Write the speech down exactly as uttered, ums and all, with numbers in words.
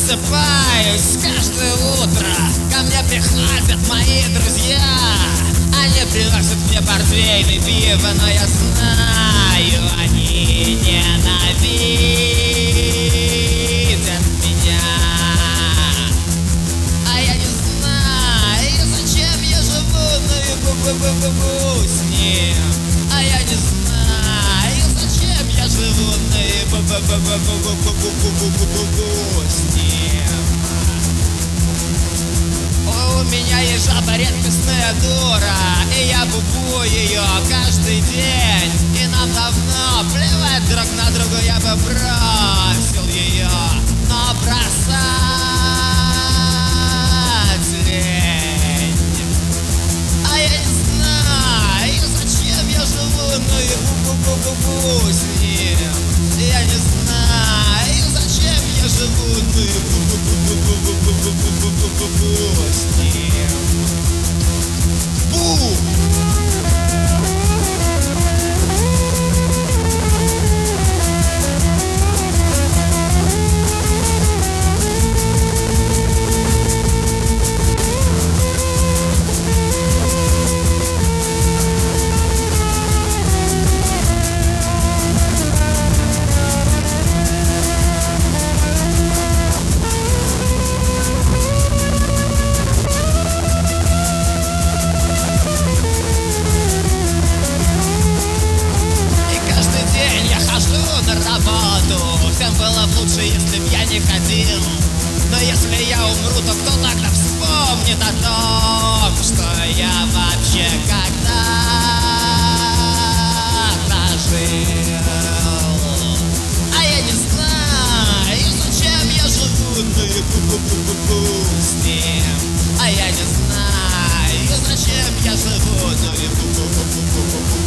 просыпаюсь каждое утро, ко мне приходят мои друзья. Они приносят мне портвейн и пиво, но я знаю, они ненавидят меня. А я не знаю, зачем я живу, но и бу-бу-бу-бу-бу с ним. А я не знаю, зачем я живу, но и бу-бу-бу-бу-бу-бу-бу-бу-бу с ним. У меня есть жаба, редкостная дура, и я бубу ее каждый день. И нам давно плевать друг на друга, я бы бросил ее, но бросать лень. А я не знаю, зачем я живу, но и бу-бу-бу-бу-бу с ним. Я не знаю, зачем я живу, но и бу-бу-бу-бу-бу-бу-бу-бу-бу с ним. Бу! Всем было бы лучше, если б я не ходил. Но если я умру, то кто тогда вспомнит о том, что я вообще когда-то жил? А я не знаю, зачем я живу, но и бу-бу-бу-бу-бу с ним. А я не знаю, зачем я живу, но и бу-бу-бу-бу-бу-бу